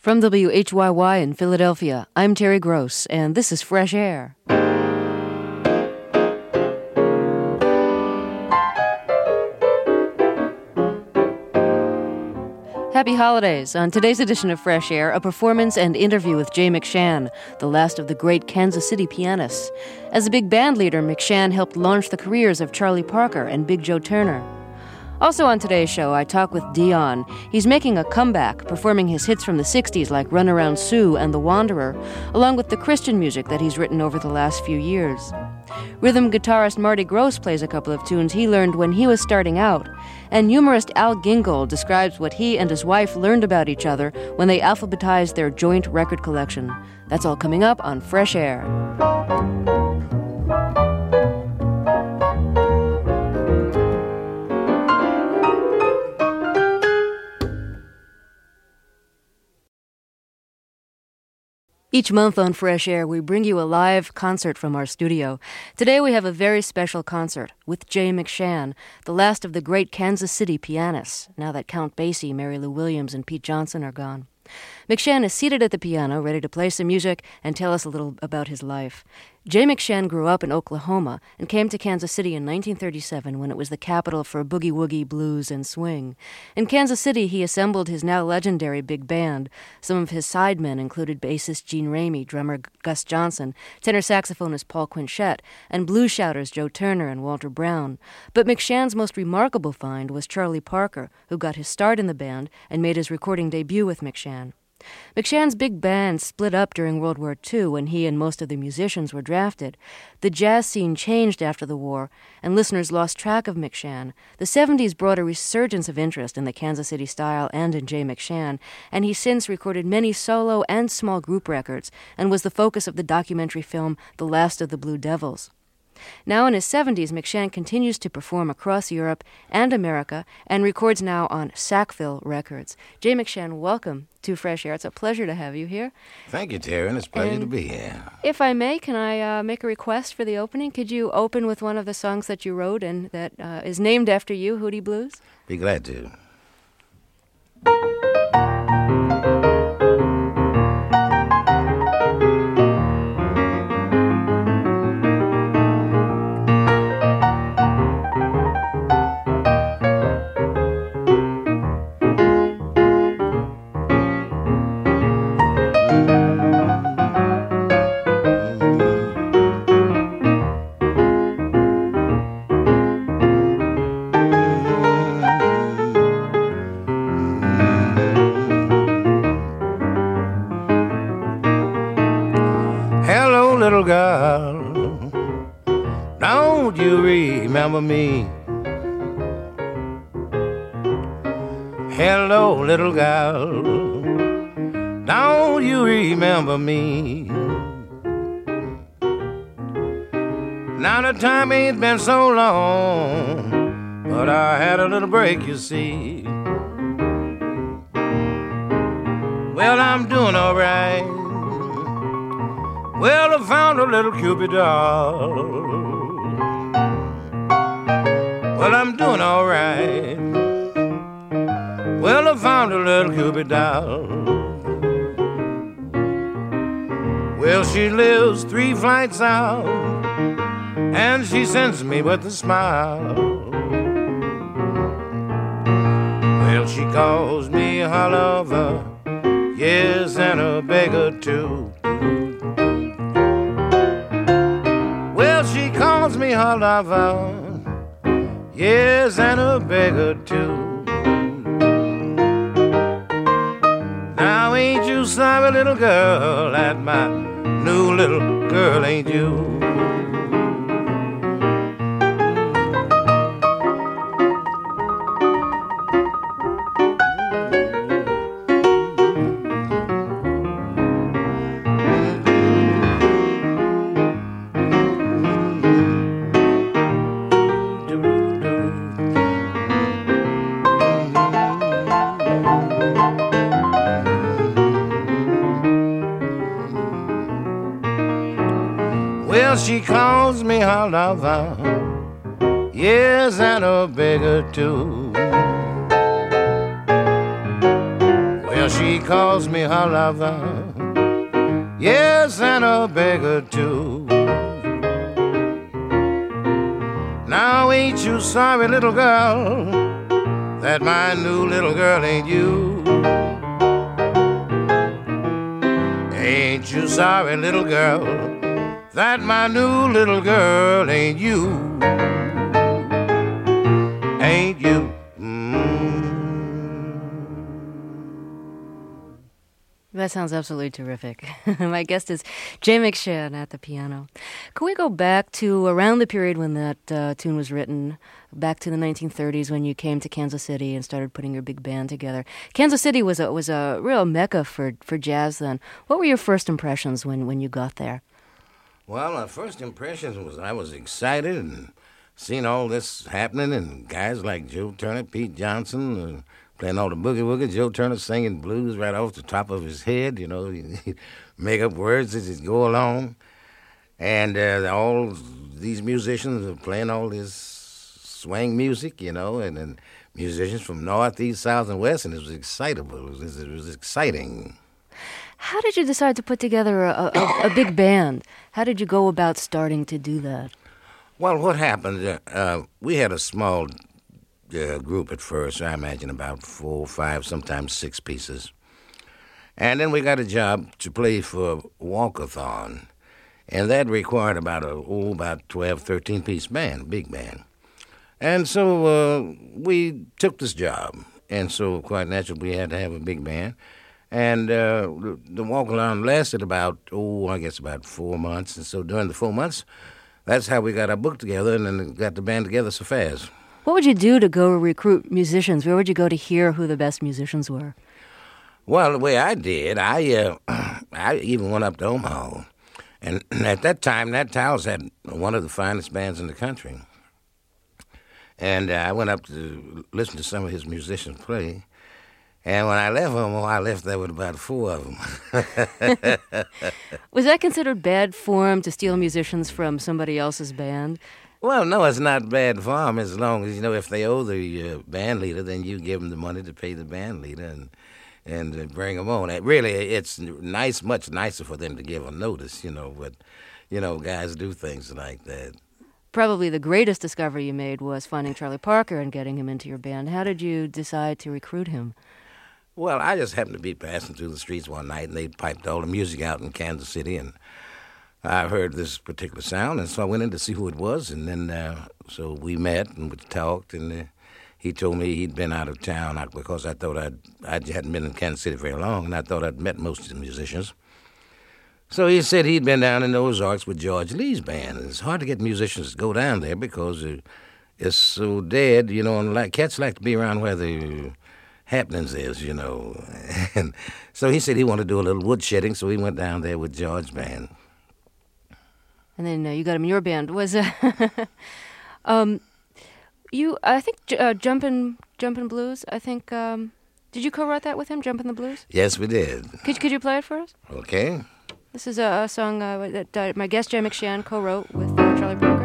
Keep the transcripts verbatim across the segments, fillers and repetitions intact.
From W H Y Y in Philadelphia, I'm Terry Gross, and this is Fresh Air. Happy holidays. On today's edition of Fresh Air, a performance and interview with Jay McShann, the last of the great Kansas City pianists. As a big band leader, McShann helped launch the careers of Charlie Parker and Big Joe Turner. Also on today's show, I talk with Dion. He's making a comeback, performing his hits from the sixties like Run Around Sue and The Wanderer, along with the Christian music that he's written over the last few years. Rhythm guitarist Marty Gross plays a couple of tunes he learned when he was starting out, and humorist Al Gingold describes what he and his wife learned about each other when they alphabetized their joint record collection. That's all coming up on Fresh Air. Each month on Fresh Air, we bring you a live concert from our studio. Today we have a very special concert with Jay McShann, the last of the great Kansas City pianists, now that Count Basie, Mary Lou Williams, and Pete Johnson are gone. McShann is seated at the piano, ready to play some music and tell us a little about his life. Jay McShann grew up in Oklahoma and came to Kansas City in nineteen thirty-seven when it was the capital for boogie-woogie, blues, and swing. In Kansas City, he assembled his now legendary big band. Some of his sidemen included bassist Gene Ramey, drummer Gus Johnson, tenor saxophonist Paul Quinchette, and blues shouters Joe Turner and Walter Brown. But McShann's most remarkable find was Charlie Parker, who got his start in the band and made his recording debut with McShann. McShann's big band split up during World War Two when he and most of the musicians were drafted. The jazz scene changed after the war, and listeners lost track of McShann. The seventies brought a resurgence of interest in the Kansas City style and in Jay McShann, and he since recorded many solo and small group records and was the focus of the documentary film The Last of the Blue Devils. Now in his seventies, McShann continues to perform across Europe and America and records now on Sackville Records. Jay McShann, welcome to Fresh Air. It's a pleasure to have you here. Thank you, Terry, and it's a pleasure and to be here. If I may, can I uh, make a request for the opening? Could you open with one of the songs that you wrote and that uh, is named after you, Hootie Blues? Be glad to. Little girl, don't you remember me? Hello, little girl, don't you remember me? Now the time ain't been so long, but I had a little break, you see. Well, I'm doing all right. Well, I found a little Cupid doll. Well, I'm doing all right. Well, I found a little Cupid doll. Well, she lives three flights out, and she sends me with a smile. Well, she calls me her lover, yes, and a beggar too. She calls me her lover, yes, and a beggar too. Now ain't you sorry, little girl, at my new little girl, ain't you? She calls me her lover, yes, and a beggar too. Well, Now she calls me her lover, yes, and a beggar too. Now ain't you sorry, little girl, that my new little girl ain't you? Ain't you sorry, little girl, that my new little girl ain't you? Ain't you? That sounds absolutely terrific. My guest is Jay McShann at the piano. Could we go back to around the period when that uh, tune was written, back to the nineteen thirties when you came to Kansas City and started putting your big band together? Kansas City was a, was a real mecca for, for jazz then. What were your first impressions when, when you got there? Well, my first impressions was I was excited and seeing all this happening and guys like Joe Turner, Pete Johnson, uh, playing all the boogie-woogie, Joe Turner singing blues right off the top of his head, you know, he'd make up words as he'd go along. And uh, all these musicians are playing all this swing music, you know, and then musicians from north, east, south, and west, and it was excitable. It was, it was exciting. How did you decide to put together a, a, a big band? How did you go about starting to do that? Well, what happened, uh, we had a small Uh, group at first, I imagine about four, five, sometimes six pieces. And then we got a job to play for Walkathon, and that required about a oh, about twelve, thirteen piece band, big band. And so uh, we took this job, and so quite naturally we had to have a big band. And uh, the, the Walkathon lasted about, oh, I guess about four months. And so during the four months, that's how we got our book together and then got the band together so fast. What would you do to go recruit musicians? Where would you go to hear who the best musicians were? Well, the way I did, I uh, I even went up to Omaha. And at that time, Nat Towers had one of the finest bands in the country. And uh, I went up to listen to some of his musicians play. And when I left Omaha, I left there with about four of them. Was that considered bad form to steal musicians from somebody else's band? Well, no, it's not bad form as long as, you know, if they owe the uh, band leader, then you give them the money to pay the band leader and and uh, bring them on. It really, it's nice, much nicer for them to give a notice, you know, but, you know, guys do things like that. Probably the greatest discovery you made was finding Charlie Parker and getting him into your band. How did you decide to recruit him? Well, I just happened to be passing through the streets one night, and they piped all the music out in Kansas City, and I heard this particular sound, and so I went in to see who it was, and then uh, so we met and we talked, and uh, he told me he'd been out of town because I thought I'd, I hadn't been in Kansas City very long, and I thought I'd met most of the musicians. So he said he'd been down in the Ozarks with George Lee's band, and it's hard to get musicians to go down there because uh, it's so dead, you know, and like, cats like to be around where the happenings is, you know. And so he said he wanted to do a little woodshedding, so he went down there with George's band. And then uh, you got him in your band. Was uh, um, you? I think uh, Jumpin' Jumpin' Blues. I think. Um, did you co-write that with him, Jumpin' the Blues? Yes, we did. Could Could you play it for us? Okay. This is a, a song uh, that uh, my guest Jay McShann co-wrote with uh, Charlie Parker.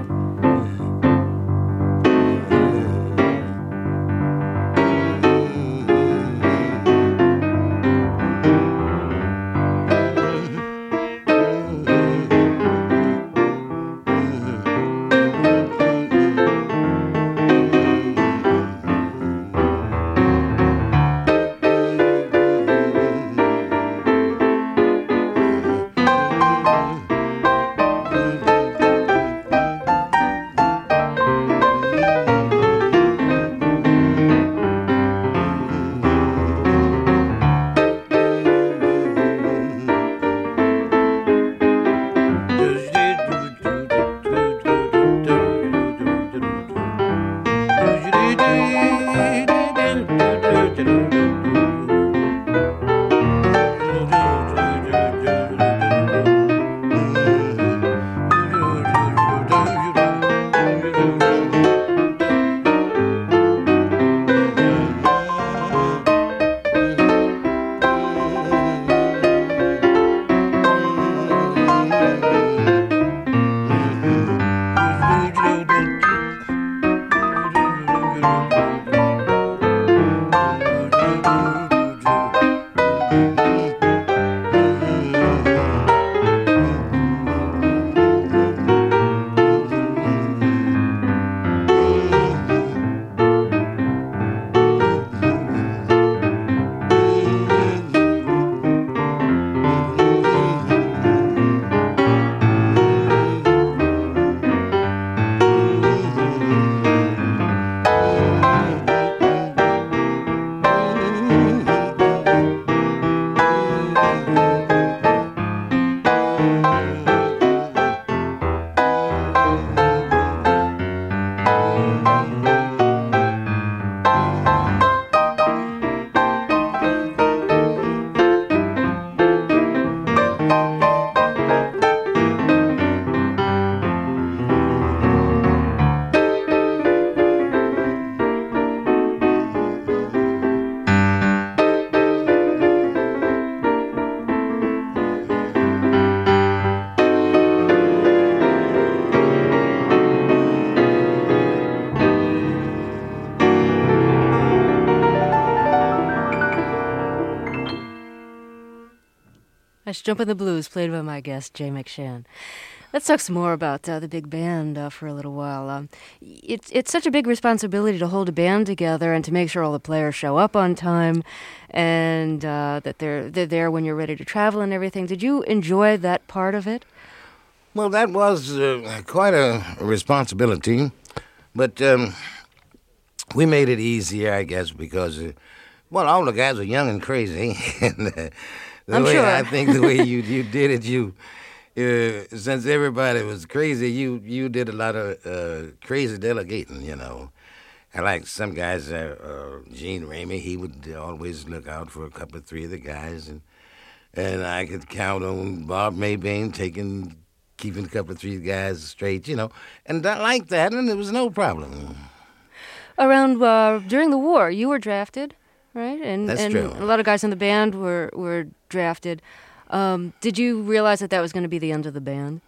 Hush, Jump in the Blues, played by my guest, Jay McShann. Let's talk some more about uh, the big band uh, for a little while. Um, it's it's such a big responsibility to hold a band together and to make sure all the players show up on time, and uh, that they're they're there when you're ready to travel and everything. Did you enjoy that part of it? Well, that was uh, quite a responsibility, but um, we made it easier, I guess, because uh, well, all the guys were young and crazy, and uh, the I'm way sure. I think the way you you did it, you. Uh, since everybody was crazy, you you did a lot of uh, crazy delegating, you know. And like some guys, uh, uh, Gene Ramey, he would always look out for a couple of three of the guys, and and I could count on Bob Maybain taking, keeping a couple of three guys straight, you know, and I like that, and there was no problem. Around uh, during the war, you were drafted, right? And That's and true. a lot of guys in the band were were drafted. Um, did you realize that that was going to be the end of the band?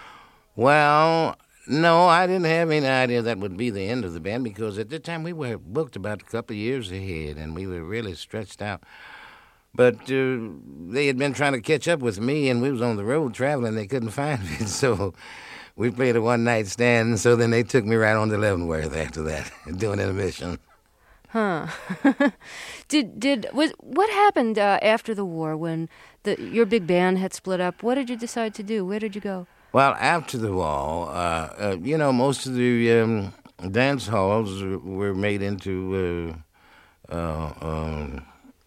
Well, no, I didn't have any idea that would be the end of the band because at the time we were booked about a couple of years ahead and we were really stretched out. But uh, they had been trying to catch up with me and we was on the road traveling. They couldn't find me, so we played a one-night stand. And so then they took me right on to Leavenworth after that, doing intermission. Huh. did did was what happened uh, after the war when the your big band had split up? What did you decide to do? Where did you go? Well, after the war, uh, uh, you know, most of the um, dance halls were made into uh, uh, um,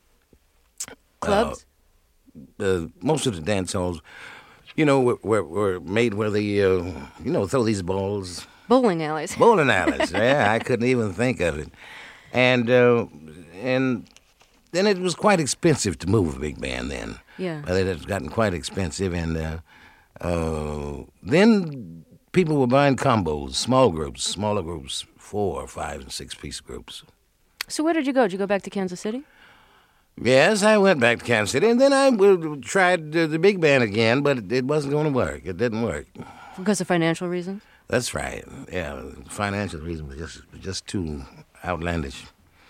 Clubs? Uh, uh, most of the dance halls, you know, were, were, were made where they, uh, you know, throw these balls. Bowling alleys. Bowling alleys, yeah, I couldn't even think of it. And uh, and then it was quite expensive to move a big band then. Yeah. But it had gotten quite expensive, and uh, uh, then people were buying combos, small groups, smaller groups, four, five, and six-piece groups. So where did you go? Did you go back to Kansas City? Yes, I went back to Kansas City, and then I uh, tried uh, the big band again, but it, it wasn't going to work. It didn't work. Because of financial reasons? That's right. Yeah, financial reasons were just just too outlandish.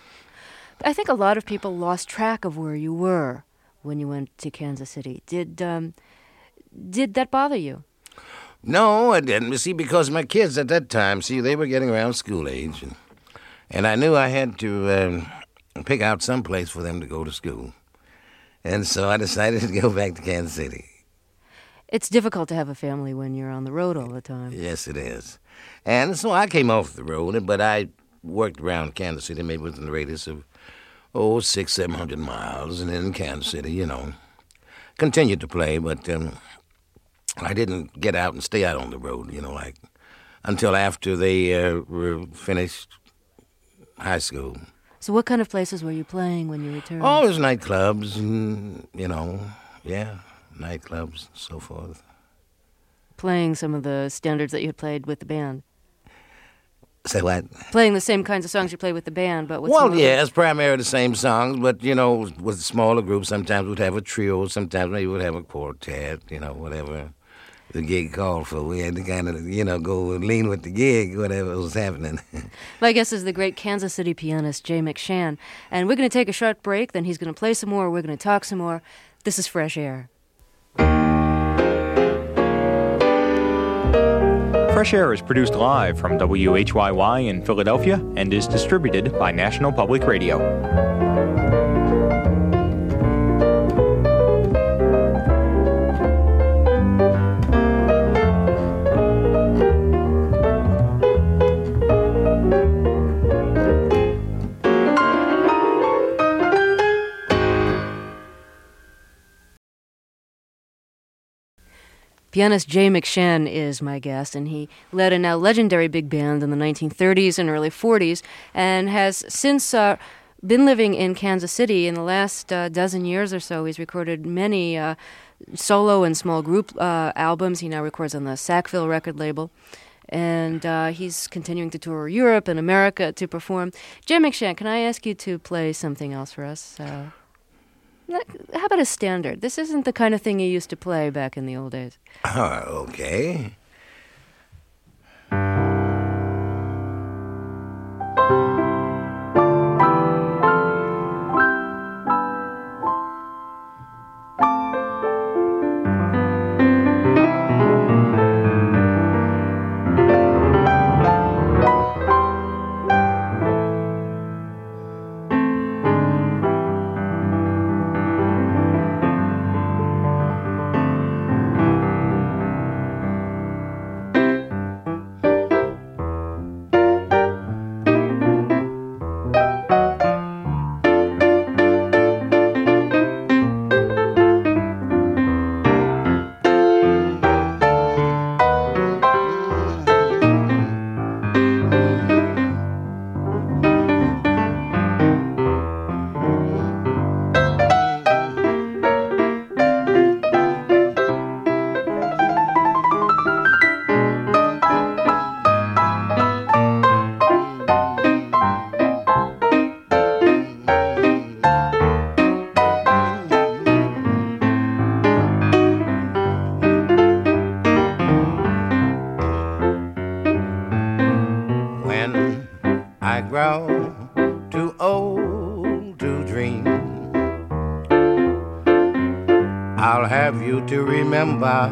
I think a lot of people lost track of where you were when you went to Kansas City. Did um, did that bother you? No, it didn't. You see, because my kids at that time, see, they were getting around school age, and, and I knew I had to um, pick out some place for them to go to school. And so I decided to go back to Kansas City. It's difficult to have a family when you're on the road all the time. Yes, it is. And so I came off the road, but I worked around Kansas City, maybe within the radius of, oh, six, seven hundred miles, and then in Kansas City, you know. Continued to play, but um, I didn't get out and stay out on the road, you know, like, until after they uh, were finished high school. So what kind of places were you playing when you returned? Oh, there's nightclubs, and, you know, yeah, nightclubs and so forth. Playing some of the standards that you had played with the band. Say what? Playing the same kinds of songs you played with the band, but with Well, some yeah, other- it's primarily the same songs, but, you know, with smaller groups, sometimes we'd have a trio, sometimes maybe we'd have a quartet, you know, whatever the gig called for. We had to kind of, you know, go lean with the gig, whatever was happening. My guest is the great Kansas City pianist, Jay McShann. And we're going to take a short break, then he's going to play some more, we're going to talk some more. This is Fresh Air. Fresh Air is produced live from W H Y Y in Philadelphia and is distributed by National Public Radio. Pianist Jay McShann is my guest, and he led a now legendary big band in the nineteen thirties and early forties, and has since uh, been living in Kansas City. In the last uh, dozen years or so, he's recorded many uh, solo and small group uh, albums. He now records on the Sackville record label, and uh, he's continuing to tour Europe and America to perform. Jay McShann, can I ask you to play something else for us? Uh, How about a standard? This isn't the kind of thing you used to play back in the old days. Uh, okay. I'll have you to remember.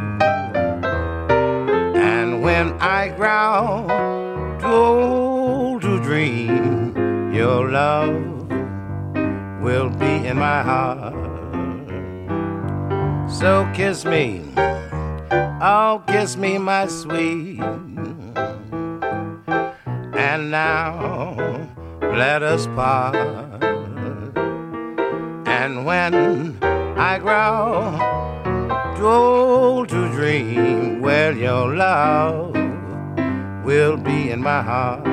And when I grow too old to dream, your love will be in my heart. So kiss me, oh kiss me my sweet. And now let us part. And when I grow too old to dream, well, your love will be in my heart.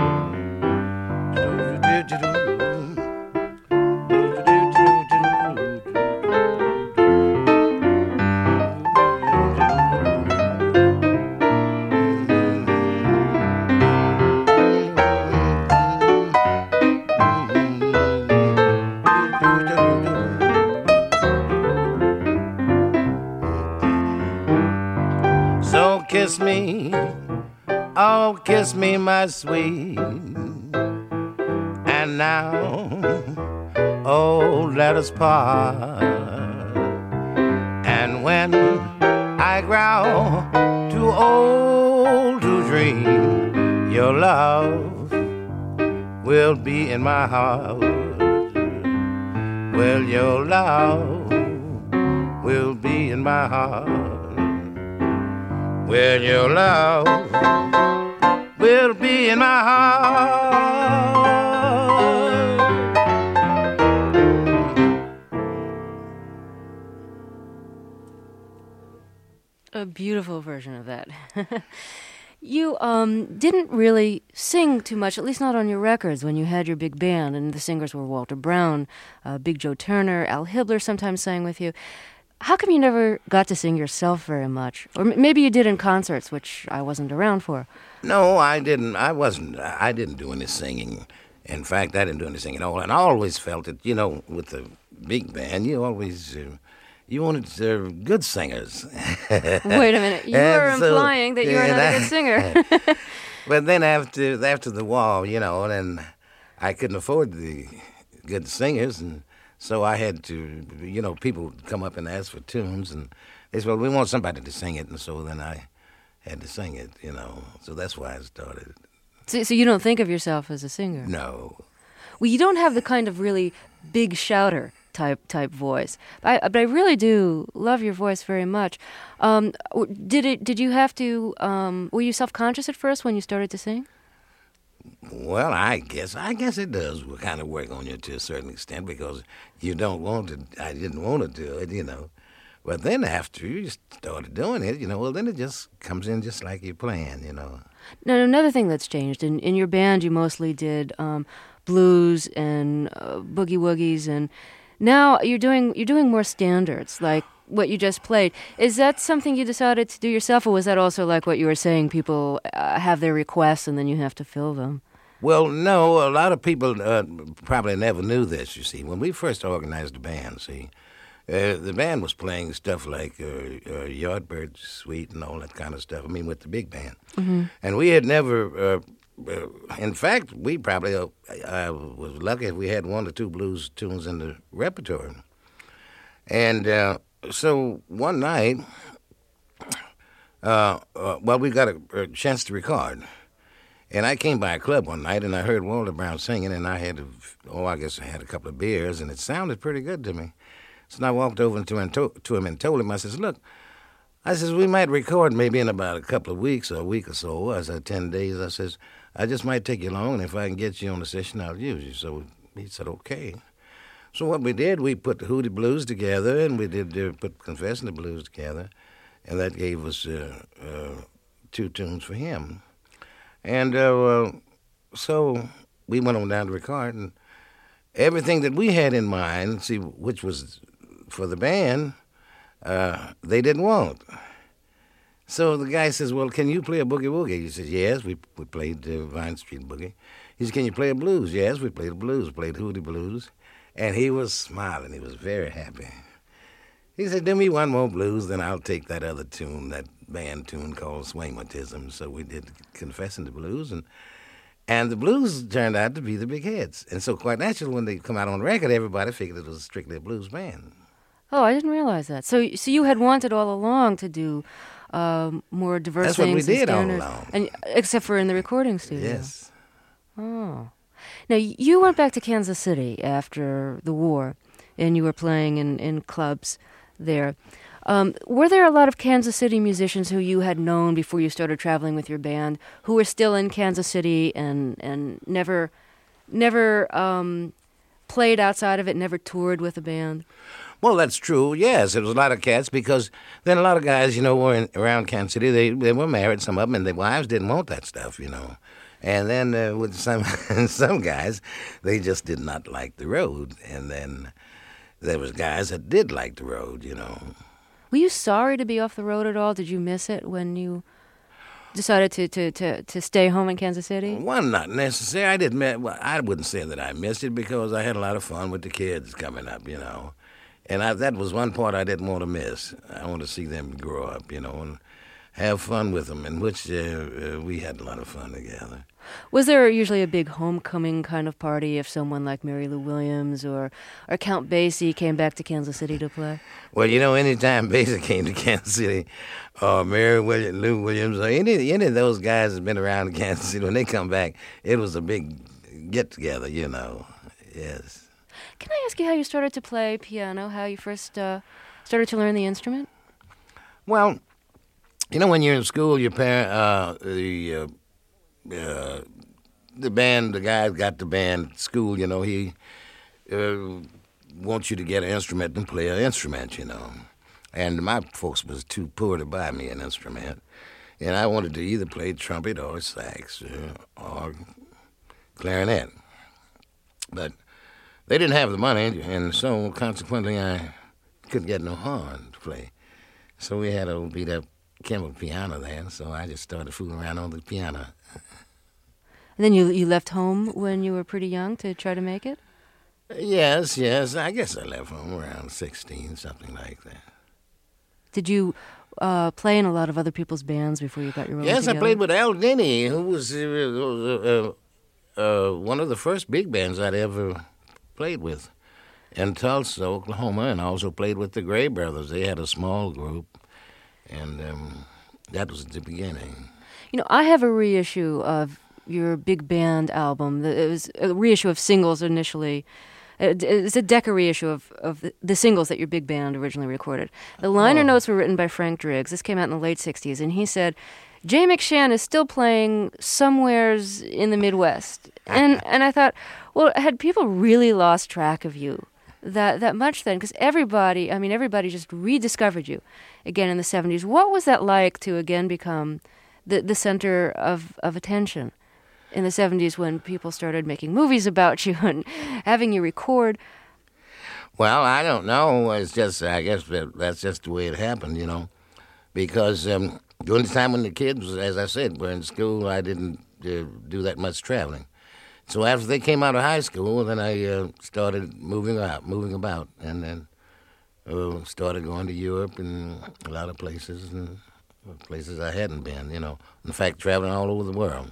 Kiss me, oh kiss me my sweet. And now, oh let us part. And when I grow too old to dream, your love will be in my heart. Well, your love will be in my heart. Well, your love will be in my heart. A beautiful version of that. You um, didn't really sing too much, at least not on your records, when you had your big band, and the singers were Walter Brown, uh, Big Joe Turner, Al Hibbler sometimes sang with you. How come you never got to sing yourself very much? Or m- maybe you did in concerts, which I wasn't around for. No, I didn't. I wasn't. I didn't do any singing. In fact, I didn't do any singing at all. And I always felt that, you know, with the big band, you always, uh, you wanted uh, good singers. Wait a minute. You were so, implying that you were not a good singer. But then after after the war, you know, then I couldn't afford the good singers, and so I had to, you know, people would come up and ask for tunes, and they said, well, we want somebody to sing it, and so then I had to sing it, you know. So that's why I started. So, so you don't think of yourself as a singer? No. Well, you don't have the kind of really big shouter type type voice. I, but I really do love your voice very much. Um, did it? Did you have to? Um, were you self-conscious at first when you started to sing? Well, I guess I guess it does kind of work on you to a certain extent, because you don't want to. I didn't want to do it, you know. But then after you started doing it, you know, well, then it just comes in just like you're playing, you know. Now, another thing that's changed, in, in your band you mostly did um, blues and uh, boogie woogies, and now you're doing you're doing more standards, like what you just played. Is that something you decided to do yourself, or was that also like what you were saying, people uh, have their requests and then you have to fill them? Well, no, a lot of people uh, probably never knew this, you see. When we first organized the band, see, uh, the band was playing stuff like uh, uh, Yardbird Suite and all that kind of stuff, I mean, with the big band. Mm-hmm. And we had never, uh, uh, in fact, we probably, uh, I was lucky if we had one or two blues tunes in the repertoire. And uh, so one night, uh, uh, well, we got a, a chance to record. And I came by a club one night, and I heard Walter Brown singing, and I had, a, oh, I guess I had a couple of beers, and it sounded pretty good to me. So I walked over to him, to, to him and told him, I says, look, I says, we might record maybe in about a couple of weeks or a week or so. I said, ten days. I says, I just might take you along, and if I can get you on the session, I'll use you. So he said, okay. So what we did, we put the Hootie Blues together, and we did uh, put Confessing the Blues together, and that gave us uh, uh, two tunes for him. And uh, uh, so we went on down to record, and everything that we had in mind, see, which was for the band, uh, they didn't want. So the guy says, well, can you play a boogie-woogie? He says, yes, we we played uh, Vine Street Boogie. He said, can you play a blues? Yes, we played a blues, played Hootie Blues. And he was smiling. He was very happy. He said, do me one more blues, then I'll take that other tune, that band tune called Swingmatism. So we did Confessing the Blues, and and the blues turned out to be the big hits. And so quite naturally, when they come out on record, everybody figured it was strictly a blues band. Oh, I didn't realize that. So, so you had wanted all along to do um, more diverse That's what things. we did all standards, along. and except for in the recording studio. Yes. Oh. Now, you went back to Kansas City after the war, and you were playing in, in clubs there. Um, were there a lot of Kansas City musicians who you had known before you started traveling with your band who were still in Kansas City and, and never never um, played outside of it, never toured with a band? Well, that's true. Yes, there was a lot of cats because then a lot of guys, you know, were in, around Kansas City. They they were married, some of them, and their wives didn't want that stuff, you know. And then uh, with some some guys, they just did not like the road. And then there was guys that did like the road, you know. Were you sorry to be off the road at all? Did you miss it when you decided to, to, to, to stay home in Kansas City? Well, not necessarily. I didn't. Well, I wouldn't say that I missed it because I had a lot of fun with the kids coming up, you know. And I, that was one part I didn't want to miss. I want to see them grow up, you know, and have fun with them, in which uh, uh, we had a lot of fun together. Was there usually a big homecoming kind of party if someone like Mary Lou Williams or, or Count Basie came back to Kansas City to play? Well, you know, anytime Basie came to Kansas City, or Mary Williams, Lou Williams, or any, any of those guys that have been around Kansas City, when they come back, it was a big get-together, you know, yes. Can I ask you how you started to play piano, how you first uh, started to learn the instrument? Well, you know, when you're in school, your parent, uh, the uh, uh, the band, the guy got the band at school, you know, he uh, wants you to get an instrument and play an instrument, you know. And my folks was too poor to buy me an instrument. And I wanted to either play trumpet or sax uh, or clarinet. But they didn't have the money, and so consequently I couldn't get no horn to play. So we had a beat up Kimball piano there, so I just started fooling around on the piano. And then you you left home when you were pretty young to try to make it? Yes, yes. I guess I left home around sixteen, something like that. Did you uh, play in a lot of other people's bands before you got your own Yes, together? I played with Al Denny, who was uh, uh, uh, one of the first big bands I'd ever played with in Tulsa, Oklahoma, and I also played with the Gray Brothers. They had a small group, and um, that was the beginning. You know, I have a reissue of your big band album. It was a reissue of singles initially. It's a Decca reissue of, of the singles that your big band originally recorded. The liner Oh. notes were written by Frank Driggs. This came out in the late sixties, and he said, Jay McShann is still playing somewheres in the Midwest. And and I thought, well, had people really lost track of you that, that much then? Because everybody, I mean, everybody just rediscovered you again in the seventies. What was that like to again become the, the center of, of attention in the seventies when people started making movies about you and having you record? Well, I don't know. It's just, I guess that, that's just the way it happened, you know. Because um, during the time when the kids, as I said, were in school, I didn't uh, do that much traveling. So after they came out of high school, then I uh, started moving out, moving about, and then uh, started going to Europe and a lot of places, and places I hadn't been, you know. In fact, traveling all over the world.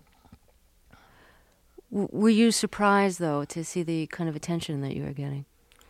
W- were you surprised, though, to see the kind of attention that you were getting?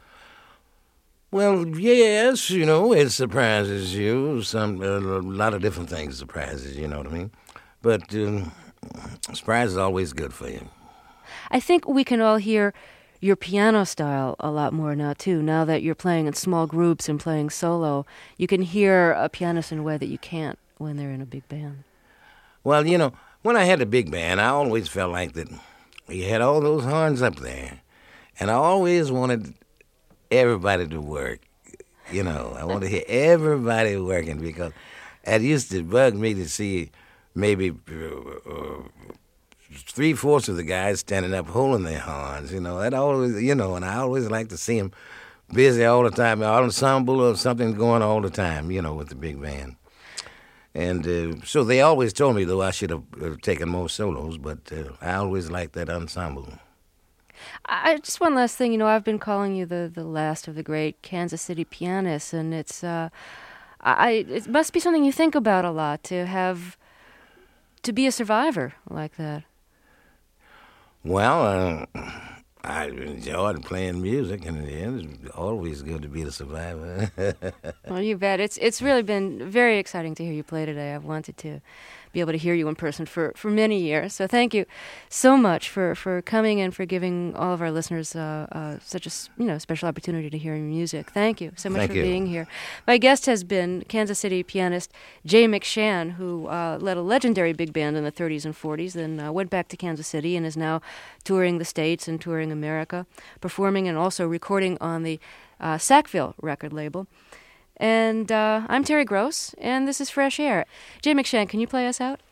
Well, yes, you know, it surprises you. Some a lot of different things surprises you, you know what I mean? But um, surprise is always good for you. I think we can all hear your piano style a lot more now, too. Now that you're playing in small groups and playing solo, you can hear a pianist in a way that you can't when they're in a big band. Well, you know, when I had a big band, I always felt like that you had all those horns up there, and I always wanted everybody to work. You know, I want to hear everybody working because it used to bug me to see maybe uh, three-fourths of the guys standing up holding their horns. You know, that always, you know, and I always like to see them busy all the time, an ensemble or something going all the time, you know, with the big band. And uh, so they always told me, though, I should have uh, taken more solos, but uh, I always liked that ensemble. I just one last thing, you know, I've been calling you the, the last of the great Kansas City pianists, and it's uh, I it must be something you think about a lot to have to be a survivor like that. Well, uh, I enjoyed playing music, and it's always good to be the survivor. Well, you bet. It's it's really been very exciting to hear you play today. I've wanted to be able to hear you in person for, for many years. So thank you so much for, for coming and for giving all of our listeners uh, uh, such a you know special opportunity to hear your music. Thank you so much thank for you. being here. My guest has been Kansas City pianist Jay McShann, who uh, led a legendary big band in the thirties and forties, then uh, went back to Kansas City and is now touring the States and touring America, performing and also recording on the uh, Sackville record label. And uh, I'm Terry Gross, and this is Fresh Air. Jay McShann, can you play us out?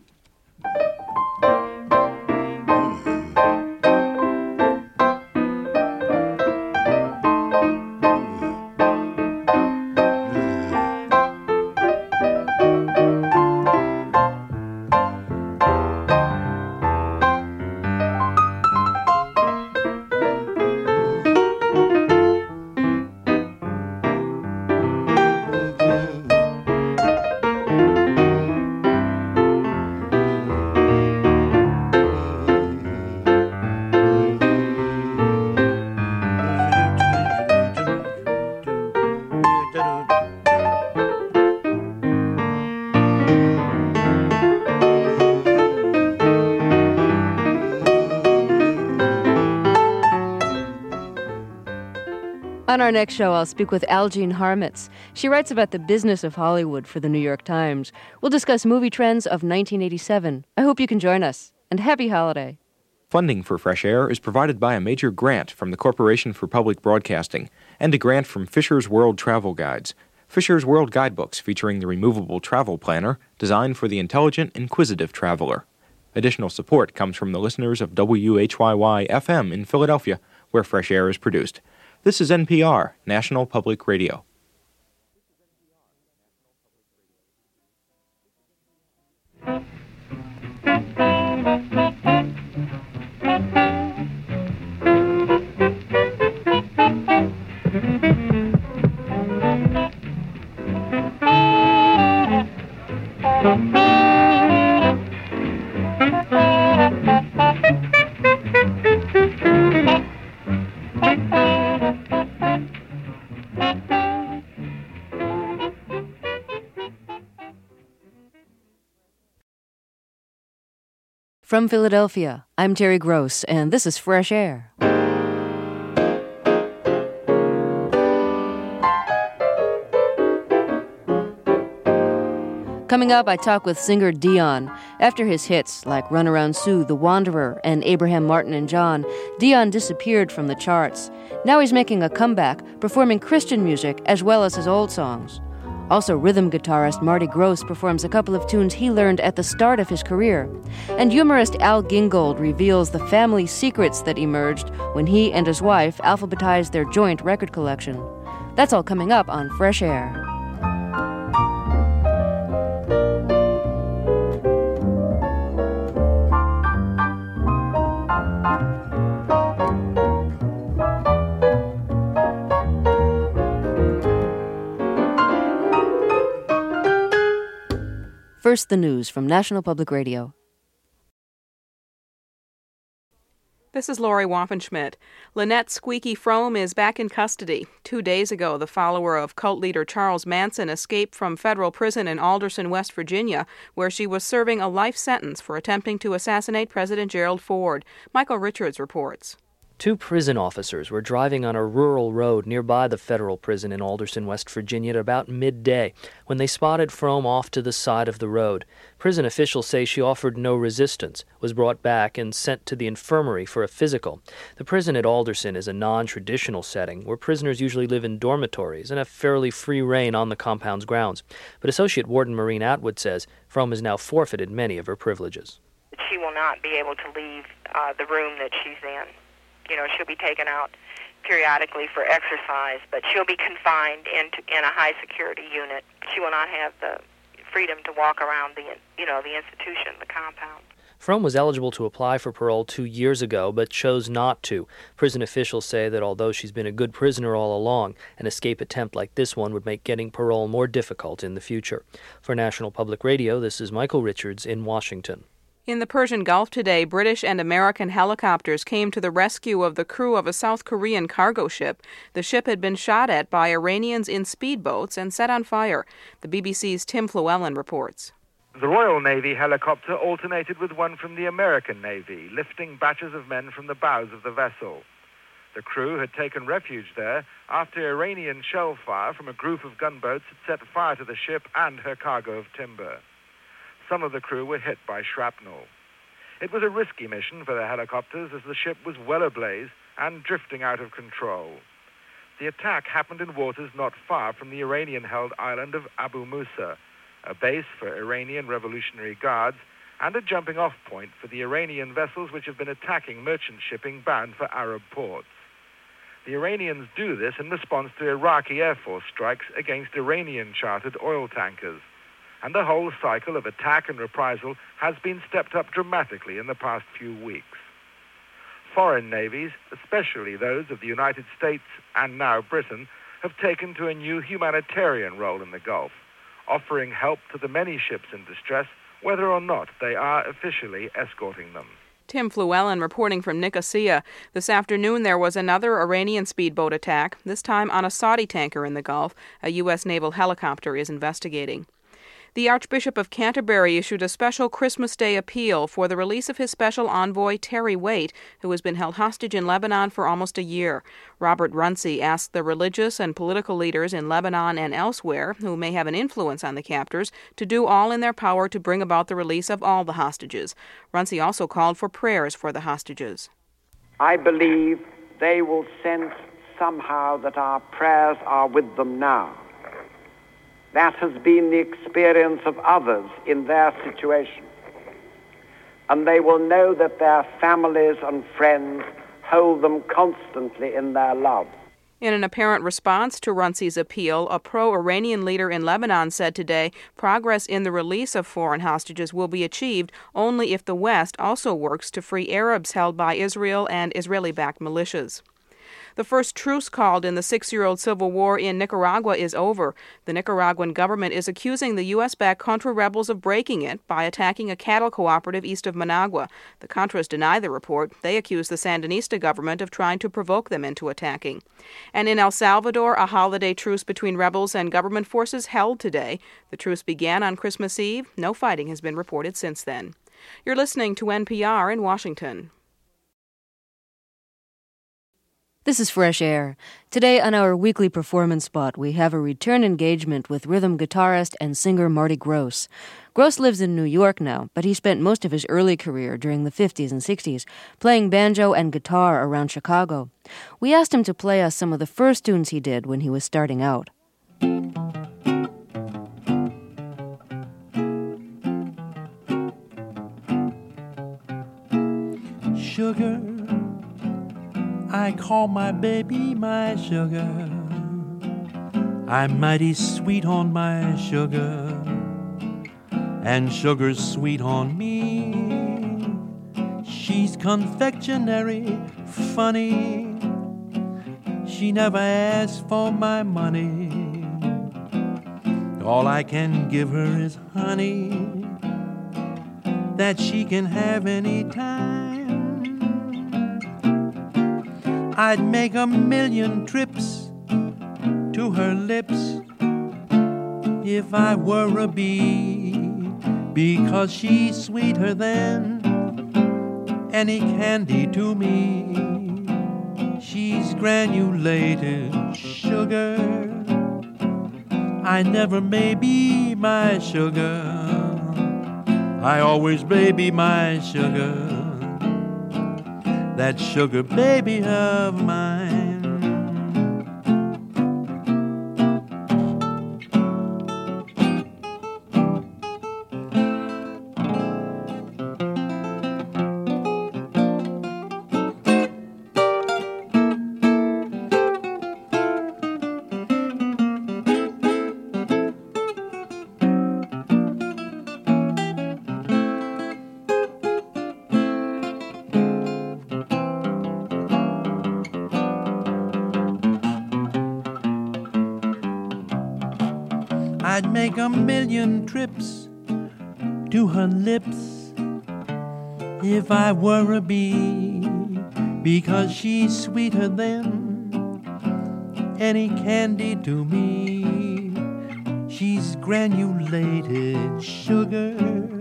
On our next show, I'll speak with Algene Harmitz. She writes about the business of Hollywood for the New York Times. We'll discuss movie trends of nineteen eighty-seven. I hope you can join us. And happy holiday. Funding for Fresh Air is provided by a major grant from the Corporation for Public Broadcasting and a grant from Fisher's World Travel Guides. Fisher's World Guidebooks featuring the removable travel planner designed for the intelligent, inquisitive traveler. Additional support comes from the listeners of W H Y Y F M in Philadelphia, where Fresh Air is produced. This is N P R, National Public Radio. From Philadelphia, I'm Terry Gross, and this is Fresh Air. Coming up, I talk with singer Dion. After his hits like Runaround Sue, The Wanderer, and Abraham Martin and John, Dion disappeared from the charts. Now he's making a comeback, performing Christian music as well as his old songs. Also, rhythm guitarist Marty Gross performs a couple of tunes he learned at the start of his career. And humorist Al Gingold reveals the family secrets that emerged when he and his wife alphabetized their joint record collection. That's all coming up on Fresh Air. First, the news from National Public Radio. This is Lori Waffenschmidt. Lynette Squeaky Frome is back in custody. Two days ago, the follower of cult leader Charles Manson escaped from federal prison in Alderson, West Virginia, where she was serving a life sentence for attempting to assassinate President Gerald Ford. Michael Richards reports. Two prison officers were driving on a rural road nearby the federal prison in Alderson, West Virginia at about midday when they spotted Frome off to the side of the road. Prison officials say she offered no resistance, was brought back and sent to the infirmary for a physical. The prison at Alderson is a non-traditional setting where prisoners usually live in dormitories and have fairly free reign on the compound's grounds. But Associate Warden Maureen Atwood says Frome has now forfeited many of her privileges. She will not be able to leave uh, the room that she's in. You know, she'll be taken out periodically for exercise, but she'll be confined into in a high-security unit. She will not have the freedom to walk around the, you know, the institution, the compound. Frome was eligible to apply for parole two years ago, but chose not to. Prison officials say that although she's been a good prisoner all along, an escape attempt like this one would make getting parole more difficult in the future. For National Public Radio, this is Michael Richards in Washington. In the Persian Gulf today, British and American helicopters came to the rescue of the crew of a South Korean cargo ship. The ship had been shot at by Iranians in speedboats and set on fire. The B B C's Tim Llewellyn reports. The Royal Navy helicopter alternated with one from the American Navy, lifting batches of men from the bows of the vessel. The crew had taken refuge there after Iranian shell fire from a group of gunboats had set fire to the ship and her cargo of timber. Some of the crew were hit by shrapnel. It was a risky mission for the helicopters as the ship was well ablaze and drifting out of control. The attack happened in waters not far from the Iranian-held island of Abu Musa, a base for Iranian Revolutionary Guards and a jumping-off point for the Iranian vessels which have been attacking merchant shipping bound for Arab ports. The Iranians do this in response to Iraqi Air Force strikes against Iranian-chartered oil tankers, and the whole cycle of attack and reprisal has been stepped up dramatically in the past few weeks. Foreign navies, especially those of the United States and now Britain, have taken to a new humanitarian role in the Gulf, offering help to the many ships in distress, whether or not they are officially escorting them. Tim Llewellyn reporting from Nicosia. This afternoon there was another Iranian speedboat attack, this time on a Saudi tanker in the Gulf. A U S naval helicopter is investigating. The Archbishop of Canterbury issued a special Christmas Day appeal for the release of his special envoy, Terry Waite, who has been held hostage in Lebanon for almost a year. Robert Runcie asked the religious and political leaders in Lebanon and elsewhere, who may have an influence on the captors, to do all in their power to bring about the release of all the hostages. Runcie also called for prayers for the hostages. I believe they will sense somehow that our prayers are with them now. That has been the experience of others in their situation. And they will know that their families and friends hold them constantly in their love. In an apparent response to Runcie's appeal, a pro-Iranian leader in Lebanon said today progress in the release of foreign hostages will be achieved only if the West also works to free Arabs held by Israel and Israeli-backed militias. The first truce called in the six-year-old civil war in Nicaragua is over. The Nicaraguan government is accusing the U S-backed Contra rebels of breaking it by attacking a cattle cooperative east of Managua. The Contras deny the report. They accuse the Sandinista government of trying to provoke them into attacking. And in El Salvador, a holiday truce between rebels and government forces held today. The truce began on Christmas Eve. No fighting has been reported since then. You're listening to N P R in Washington. This is Fresh Air. Today on our weekly performance spot, we have a return engagement with rhythm guitarist and singer Marty Gross. Gross lives in New York now, but he spent most of his early career during the fifties and sixties playing banjo and guitar around Chicago. We asked him to play us some of the first tunes he did when he was starting out. Sugar, I call my baby my sugar. I'm mighty sweet on my sugar, and sugar's sweet on me. She's confectionery, funny. She never asks for my money. All I can give her is honey that she can have any time. I'd make a million trips to her lips if I were a bee, because she's sweeter than any candy to me. She's granulated sugar. I never baby my sugar. I always baby my sugar. That sugar baby of mine. I'd make a million trips to her lips if I were a bee, because she's sweeter than any candy to me. She's granulated sugar.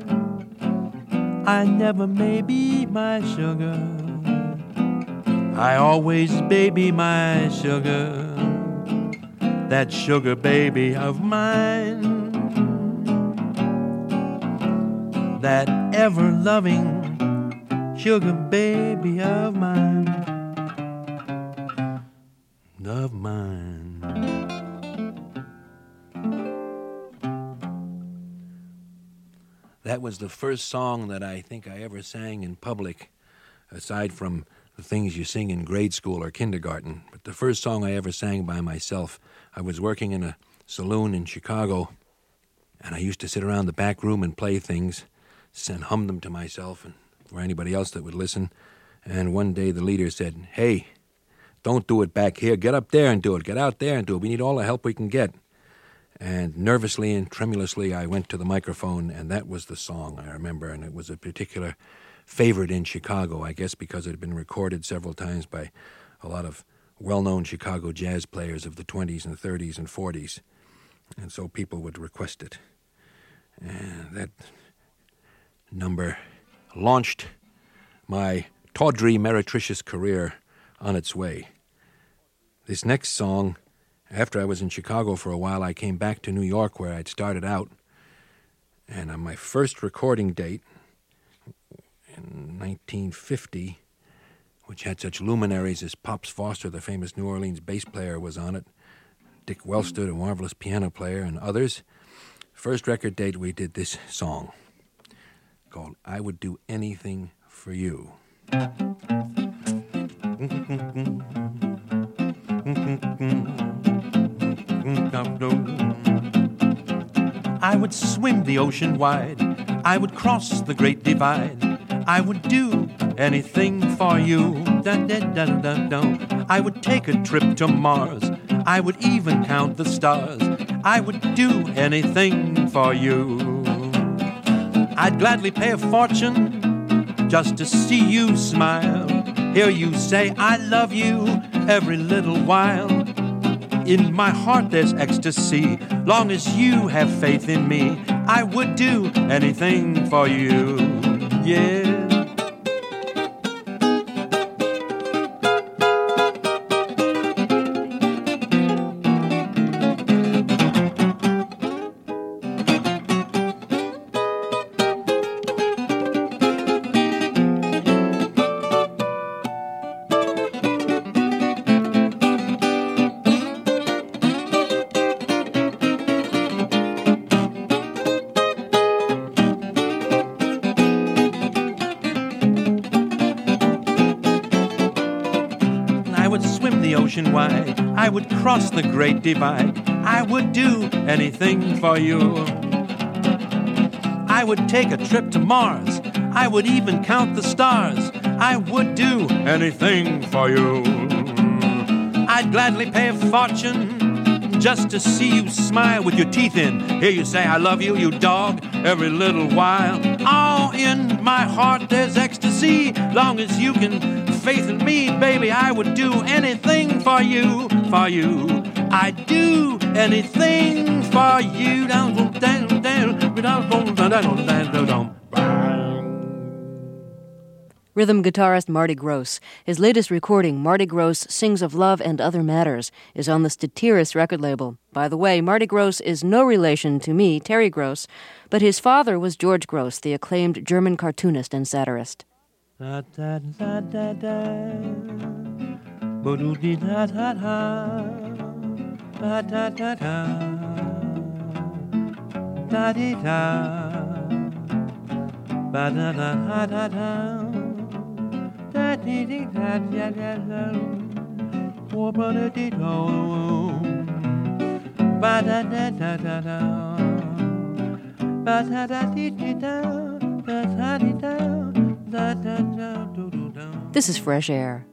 I never may be my sugar. I always baby my sugar, that sugar baby of mine, that ever-loving sugar baby of mine, of mine. That was the first song that I think I ever sang in public, aside from the things you sing in grade school or kindergarten. But the first song I ever sang by myself, I was working in a saloon in Chicago, and I used to sit around the back room and play things and hum them to myself and for anybody else that would listen. And one day the leader said, "Hey, don't do it back here. Get up there and do it. Get out there and do it. We need all the help we can get." And nervously and tremulously I went to the microphone, and that was the song I remember, and it was a particular favorite in Chicago, I guess because it had been recorded several times by a lot of well-known Chicago jazz players of the twenties and thirties and forties. And so people would request it. And that number launched my tawdry, meretricious career on its way. This next song, after I was in Chicago for a while, I came back to New York where I'd started out. And on my first recording date, in nineteen fifty, which had such luminaries as Pops Foster, the famous New Orleans bass player, was on it, Dick Wellstood, a marvelous piano player, and others. First record date, we did this song called "I Would Do Anything for You." I would swim the ocean wide, I would cross the great divide, I would do anything for you. Da, da, da, da, da. I would take a trip to Mars, I would even count the stars, I would do anything for you. I'd gladly pay a fortune just to see you smile, hear you say I love you every little while. In my heart there's ecstasy, long as you have faith in me, I would do anything for you, yeah. Wide, I would cross the great divide, I would do anything for you. I would take a trip to Mars, I would even count the stars, I would do anything for you. I'd gladly pay a fortune just to see you smile with your teeth in, hear you say I love you, you dog, every little while. Oh, in my heart there's ecstasy, long as you can faith in me, baby, I would do anything for you, for you. I'd do anything for you. Rhythm guitarist Marty Gross. His latest recording, Marty Gross Sings of Love and Other Matters, is on the Statiris record label. By the way, Marty Gross is no relation to me, Terry Gross, but his father was George Gross, the acclaimed German cartoonist and satirist. Da da da da da, bo do di da da da, da da da da, da di da, ba da da da da da, da di di da da da da, wo ba da di do, ba da da da da da, ba da da di di da, ba da di da. This is Fresh Air.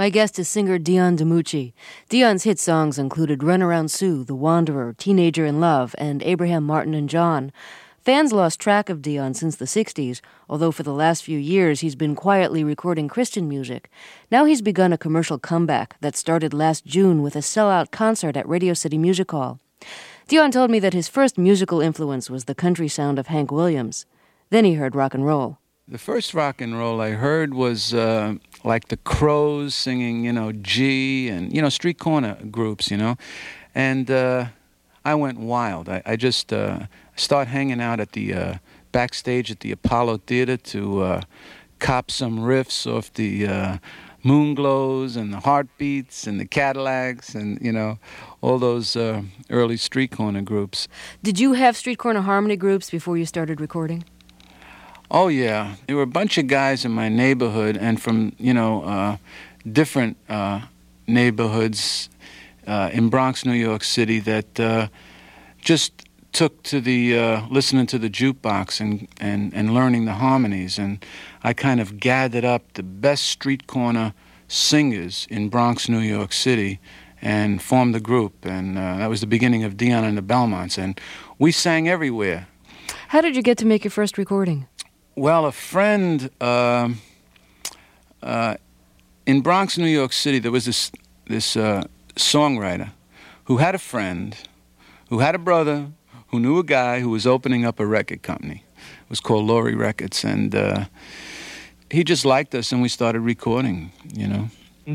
My guest is singer Dion DiMucci. Dion's hit songs included Runaround Sue, The Wanderer, Teenager in Love, and Abraham, Martin, and John. Fans lost track of Dion since the sixties, although for the last few years he's been quietly recording Christian music. Now he's begun a commercial comeback that started last June with a sellout concert at Radio City Music Hall. Dion told me that his first musical influence was the country sound of Hank Williams. Then he heard rock and roll. The first rock and roll I heard was uh, like the Crows singing, you know, G and, you know, street corner groups, you know. And uh, I went wild. I, I just uh, started hanging out at the uh, backstage at the Apollo Theater to uh, cop some riffs off the uh, Moonglows and the Heartbeats and the Cadillacs and, you know, all those uh, early street corner groups. Did you have street corner harmony groups before you started recording? Oh, yeah. There were a bunch of guys in my neighborhood and from, you know, uh, different uh, neighborhoods uh, in Bronx, New York City that uh, just took to the, uh, listening to the jukebox and, and, and learning the harmonies. And I kind of gathered up the best street corner singers in Bronx, New York City and formed a group. And uh, that was the beginning of Dion and the Belmonts. And we sang everywhere. How did you get to make your first recording? Well, a friend uh, uh, in Bronx, New York City, there was this this uh, songwriter who had a friend, who had a brother, who knew a guy who was opening up a record company. It was called Laurie Records, and uh, he just liked us, and we started recording, you know.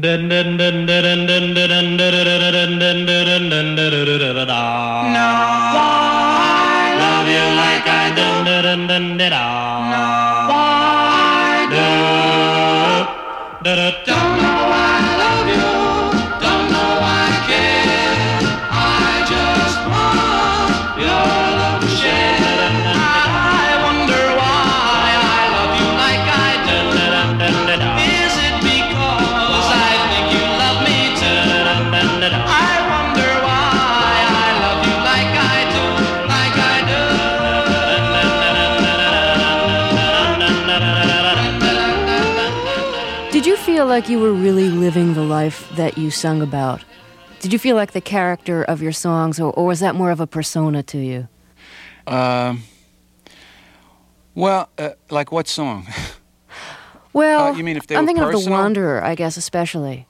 Love you like I do. No, I do. Don't know why I love you. Don't know why I care. I just want your love to share. I wonder why I love you like I do. Is it because I think you love me too? I wonder why I love you like I do, like I do. Did you feel like you were really living the life that you sung about? Did you feel like the character of your songs, or, or was that more of a persona to you? Uh, well, uh, like what song? Well, uh, you mean if they I'm were thinking personal? of The Wanderer, I guess, especially.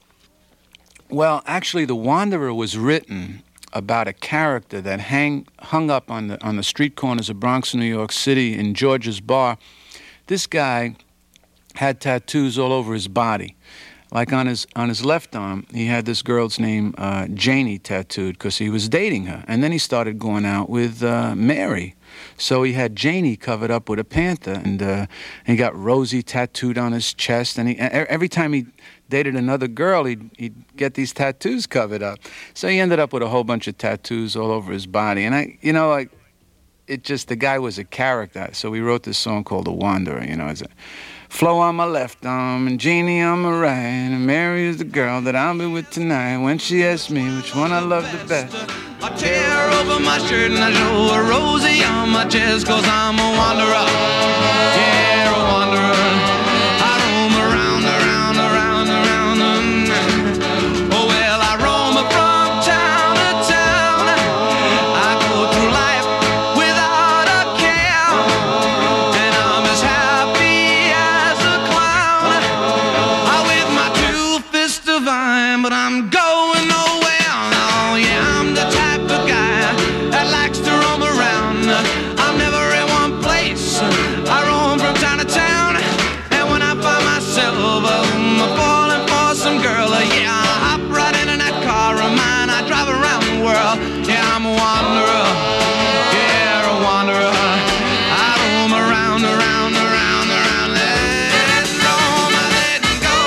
Well, actually, The Wanderer was written about a character that hang, hung up on the on the street corners of Bronx, New York City, in George's Bar. This guy had tattoos all over his body. Like on his on his left arm, he had this girl's name, uh, Janie, tattooed because he was dating her. And then he started going out with uh, Mary. So he had Janie covered up with a panther, and uh, he got Rosie tattooed on his chest. And he, every time he dated another girl, he'd, he'd get these tattoos covered up. So he ended up with a whole bunch of tattoos all over his body. And I, you know, like it just the guy was a character. So we wrote this song called The Wanderer. You know, it's a Flo on my left arm and Jeannie on my right, and Mary is the girl that I'll be with tonight. When she asks me which one I love the best, I tear over my shirt and I show a Rosie on my chest, cause I'm a wanderer, yeah, a wanderer. I roam around, around, around, around, around. Oh well, I roam from town to town. I go through life without a care, and I'm as happy as a clown. I with my two fists divine, but I'm going nowhere. Oh yeah, I'm the type of guy that likes to roam around. I'm never in one place. I roam from town to town, and when I find myself um, falling for some girl, uh, yeah, I hop right into that car of mine. I drive around the world. Yeah, I'm a wanderer. Yeah, a wanderer. I roam around, around, around, around. Let it roam, I let it go.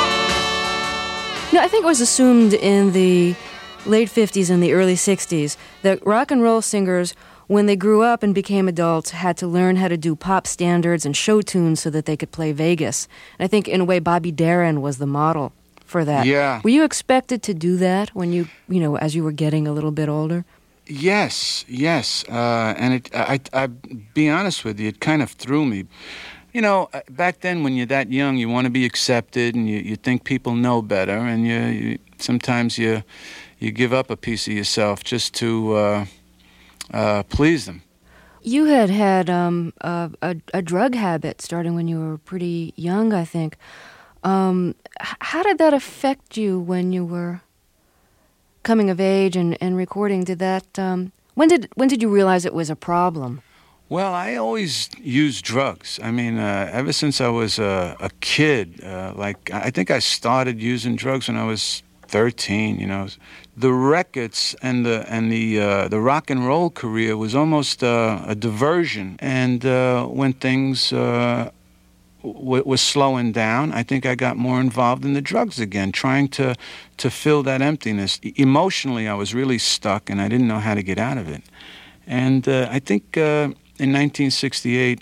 No, I think it was assumed in the late fifties and the early sixties that rock and roll singers, when they grew up and became adults, had to learn how to do pop standards and show tunes so that they could play Vegas. And I think, in a way, Bobby Darin was the model for that. Yeah. Were you expected to do that when you, you know, as you were getting a little bit older? Yes, yes, uh, and it, I, I, be honest with you, it kind of threw me. you know, back then when you're that young, you want to be accepted, and you, you think people know better, and you, you sometimes you you give up a piece of yourself just to uh, uh, please them. You had had um, a, a, a drug habit starting when you were pretty young, I think. Um, how did that affect you when you were coming of age and, and recording? Did that um, when did when did you realize it was a problem? Well, I always used drugs. I mean, uh, ever since I was a, a kid, uh, like I think I started using drugs when I was thirteen. You know, the records and the and the uh, the rock and roll career was almost uh, a diversion. And uh, when things uh, w- was slowing down, I think I got more involved in the drugs again, trying to to fill that emptiness. E- emotionally, I was really stuck, and I didn't know how to get out of it. And uh, I think. Uh, In nineteen sixty-eight,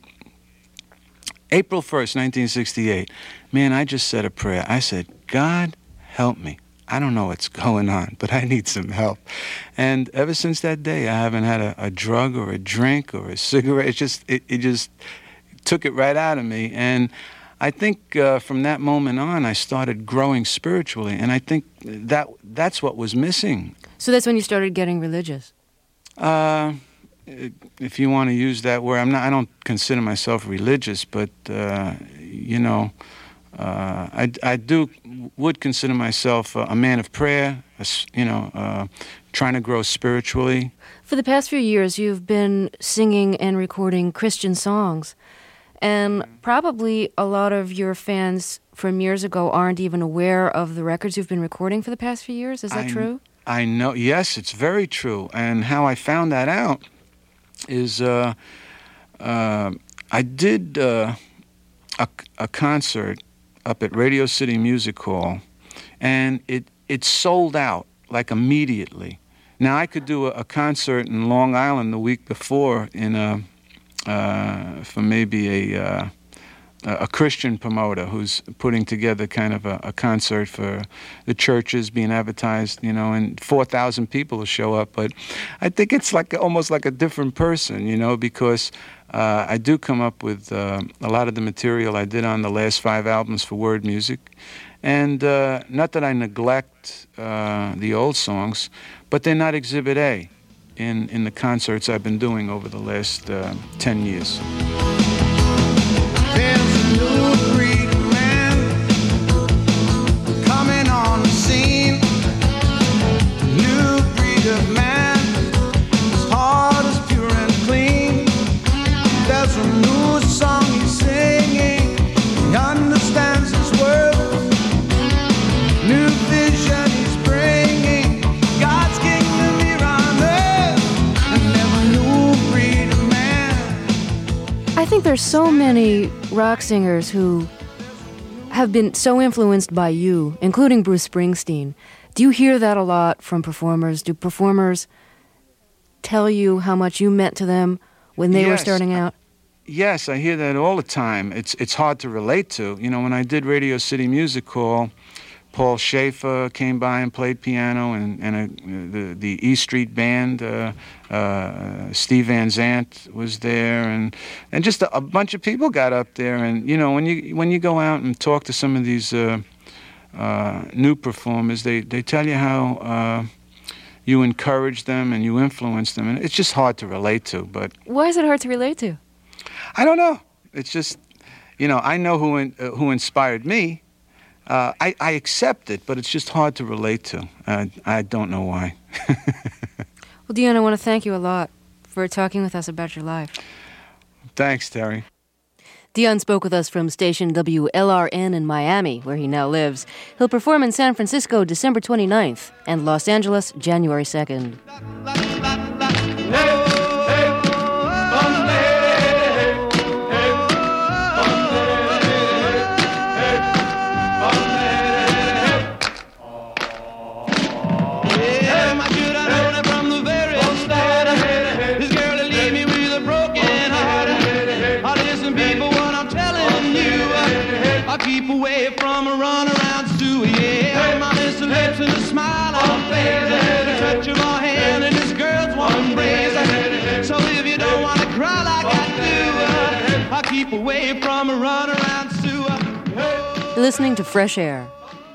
April first, nineteen sixty-eight, man, I just said a prayer. I said, God, help me. I don't know what's going on, but I need some help. And ever since that day, I haven't had a, a drug or a drink or a cigarette. It just, it, it just took it right out of me. And I think uh, from that moment on, I started growing spiritually. And I think that that's what was missing. So that's when you started getting religious? Uh... If you want to use that word, I'm not. I don't consider myself religious, but uh, you know, uh, I, I do would consider myself a, a man of prayer. A, you know, uh, trying to grow spiritually. For the past few years, you've been singing and recording Christian songs, and probably a lot of your fans from years ago aren't even aware of the records you've been recording for the past few years. Is that I, true? I know. Yes, it's very true. And how I found that out is uh, uh, I did uh, a, a concert up at Radio City Music Hall, and it, it sold out, like, immediately. Now, I could do a, a concert in Long Island the week before in a, uh, for maybe a, uh, a Christian promoter who's putting together kind of a, a concert for the churches being advertised, you know, and four thousand people will show up. But I think it's like almost like a different person, you know, because uh, I do come up with uh, a lot of the material I did on the last five albums for Word Music. And uh, not that I neglect uh, the old songs, but they're not Exhibit A in, in the concerts I've been doing over the last uh, ten years. There's a new breed of man coming on the scene. A new breed of man, his heart is pure and clean. There's a new song he's singing, he understands his words. New vision he's bringing, God's kingdom here on earth. And there's a new breed of man. I think there's so many rock singers who have been so influenced by you, including Bruce Springsteen. Do you hear that a lot from performers? Do performers tell you how much you meant to them when they yes. were starting out? Yes, I hear that all the time. It's it's hard to relate to. You know, when I did Radio City Music Hall, Paul Schaefer came by and played piano, and, and a, the, the E Street Band, uh, uh, Steve Van Zandt was there, and and just a, a bunch of people got up there. And, you know, when you when you go out and talk to some of these uh, uh, new performers, they, they tell you how uh, you encourage them and you influence them. And it's just hard to relate to. But why is it hard to relate to? I don't know. It's just, you know, I know who in, uh, who inspired me. Uh, I, I accept it, but it's just hard to relate to. Uh, I don't know why. Well, Dion, I want to thank you a lot for talking with us about your life. Thanks, Terry. Dion spoke with us from station W L R N in Miami, where he now lives. He'll perform in San Francisco December twenty-ninth and Los Angeles January second. Keep away from a runaround Sue, yeah. My lips and lips and a smile on face, a touch of my hand and this girl. keep away from a runaround sewer. Oh. You're listening to Fresh Air.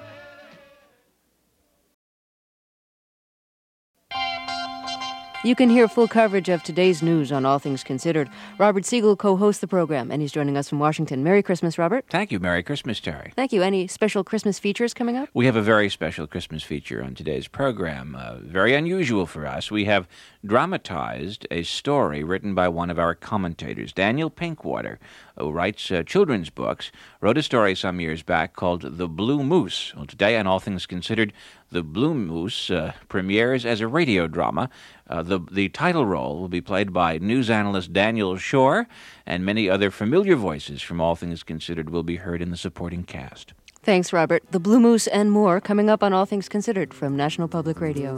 You can hear full coverage of today's news on All Things Considered. Robert Siegel co-hosts the program, and he's joining us from Washington. Merry Christmas, Robert. Thank you. Merry Christmas, Terry. Thank you. Any special Christmas features coming up? We have a very special Christmas feature on today's program. Uh, very unusual for us. We have dramatized a story written by one of our commentators, Daniel Pinkwater, who writes uh, children's books, wrote a story some years back called The Blue Moose. Well, today, on All Things Considered, The Blue Moose uh, premieres as a radio drama. Uh, the, the title role will be played by news analyst Daniel Shore, and many other familiar voices from All Things Considered will be heard in the supporting cast. Thanks, Robert. The Blue Moose and more coming up on All Things Considered from National Public Radio.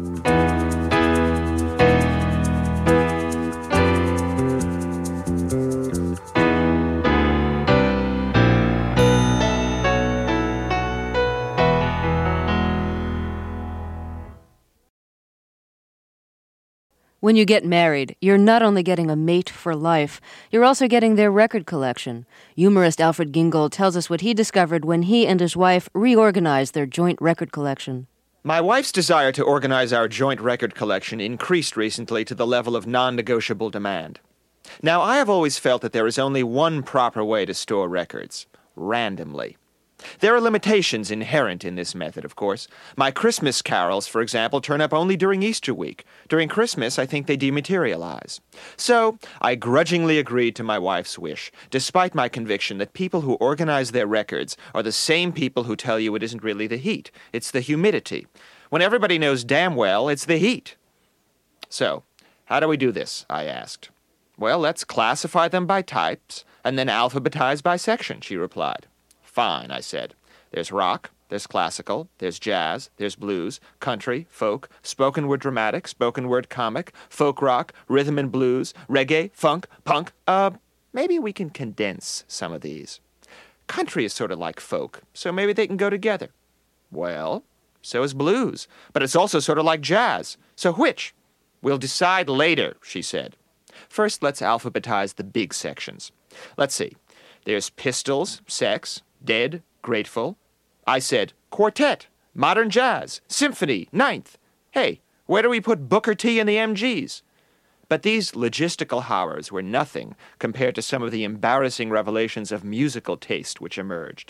When you get married, you're not only getting a mate for life, you're also getting their record collection. Humorist Alfred Gingold tells us what he discovered when he and his wife reorganized their joint record collection. My wife's desire to organize our joint record collection increased recently to the level of non-negotiable demand. Now, I have always felt that there is only one proper way to store records: randomly. There are limitations inherent in this method, of course. My Christmas carols, for example, turn up only during Easter week. During Christmas, I think they dematerialize. So, I grudgingly agreed to my wife's wish, despite my conviction that people who organize their records are the same people who tell you it isn't really the heat, it's the humidity, when everybody knows damn well it's the heat. So, how do we do this? I asked. Well, let's classify them by types, and then alphabetize by section, she replied. Fine, I said. There's rock, there's classical, there's jazz, there's blues, country, folk, spoken word dramatic, spoken word comic, folk rock, rhythm and blues, reggae, funk, punk. Uh, maybe we can condense some of these. Country is sort of like folk, so maybe they can go together. Well, so is blues, but it's also sort of like jazz. So which? We'll decide later, she said. First, let's alphabetize the big sections. Let's see. There's Pistols, Sex, Dead, Grateful. I said, Quartet, Modern Jazz, Symphony, Ninth. Hey, where do we put Booker T and the M Gs? But these logistical horrors were nothing compared to some of the embarrassing revelations of musical taste which emerged.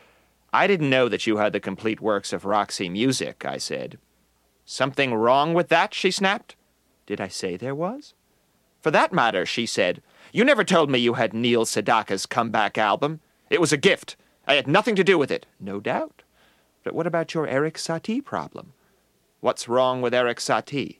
I didn't know that you had the complete works of Roxy Music, I said. Something wrong with that, she snapped. Did I say there was? For that matter, she said, you never told me you had Neil Sedaka's comeback album. It was a gift. I had nothing to do with it. No doubt. But what about your Eric Satie problem? What's wrong with Eric Satie?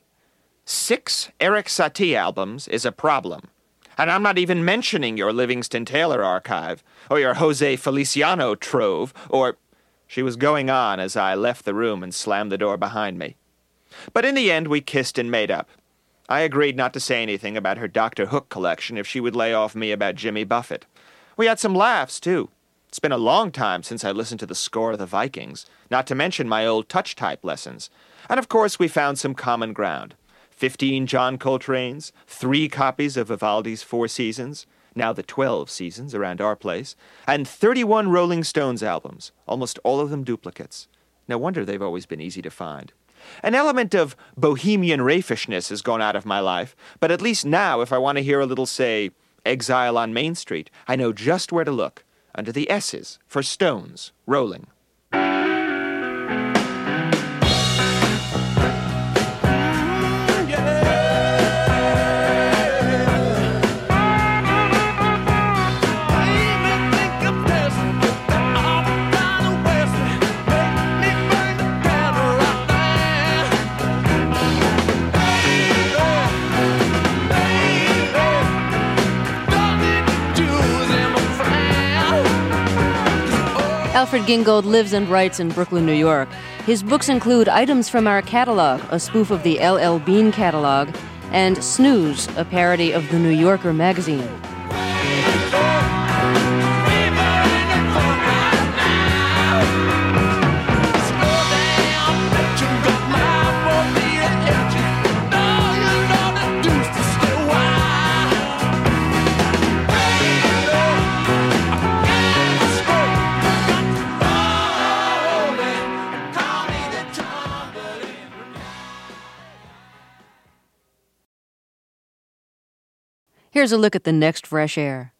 Six Eric Satie albums is a problem. And I'm not even mentioning your Livingston Taylor archive, or your Jose Feliciano trove, or... She was going on as I left the room and slammed the door behind me. But in the end, we kissed and made up. I agreed not to say anything about her Doctor Hook collection if she would lay off me about Jimmy Buffett. We had some laughs, too. It's been a long time since I listened to the score of the Vikings, not to mention my old touch-type lessons. And of course, we found some common ground. Fifteen John Coltrane's, three copies of Vivaldi's Four Seasons, now the twelve seasons around our place, and thirty-one Rolling Stones albums, almost all of them duplicates. No wonder they've always been easy to find. An element of bohemian raffishness has gone out of my life, but at least now, if I want to hear a little, say, Exile on Main Street, I know just where to look. Under the S's for Stones, Rolling. Alfred Gingold lives and writes in Brooklyn, New York. His books include Items from Our Catalog, a spoof of the L L Bean catalog, and Snooze, a parody of the New Yorker magazine. Here's a look at the next Fresh Air.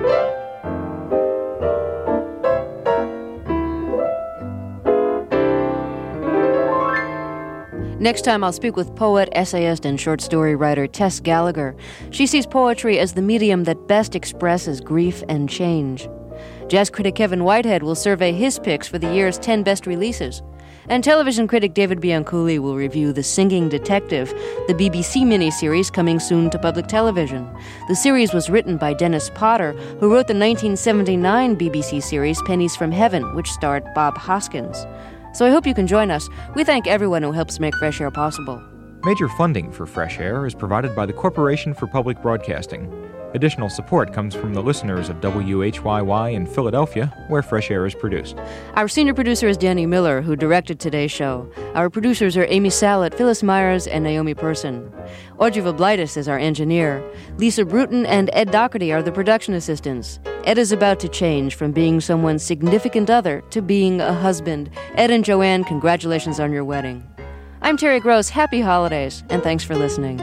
Next time, I'll speak with poet, essayist, and short story writer Tess Gallagher. She sees poetry as the medium that best expresses grief and change. Jazz critic Kevin Whitehead will survey his picks for the year's ten best releases. And television critic David Bianculli will review The Singing Detective, the B B C miniseries coming soon to public television. The series was written by Dennis Potter, who wrote the nineteen seventy-nine B B C series Pennies from Heaven, which starred Bob Hoskins. So I hope you can join us. We thank everyone who helps make Fresh Air possible. Major funding for Fresh Air is provided by the Corporation for Public Broadcasting. Additional support comes from the listeners of W H Y Y in Philadelphia, where Fresh Air is produced. Our senior producer is Danny Miller, who directed today's show. Our producers are Amy Salet, Phyllis Myers, and Naomi Person. Audrey Voblitis is our engineer. Lisa Bruton and Ed Doherty are the production assistants. Ed is about to change from being someone's significant other to being a husband. Ed and Joanne, congratulations on your wedding. I'm Terry Gross. Happy holidays, and thanks for listening.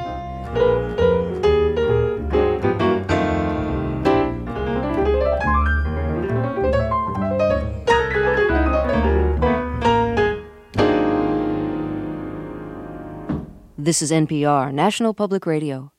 This is N P R, National Public Radio.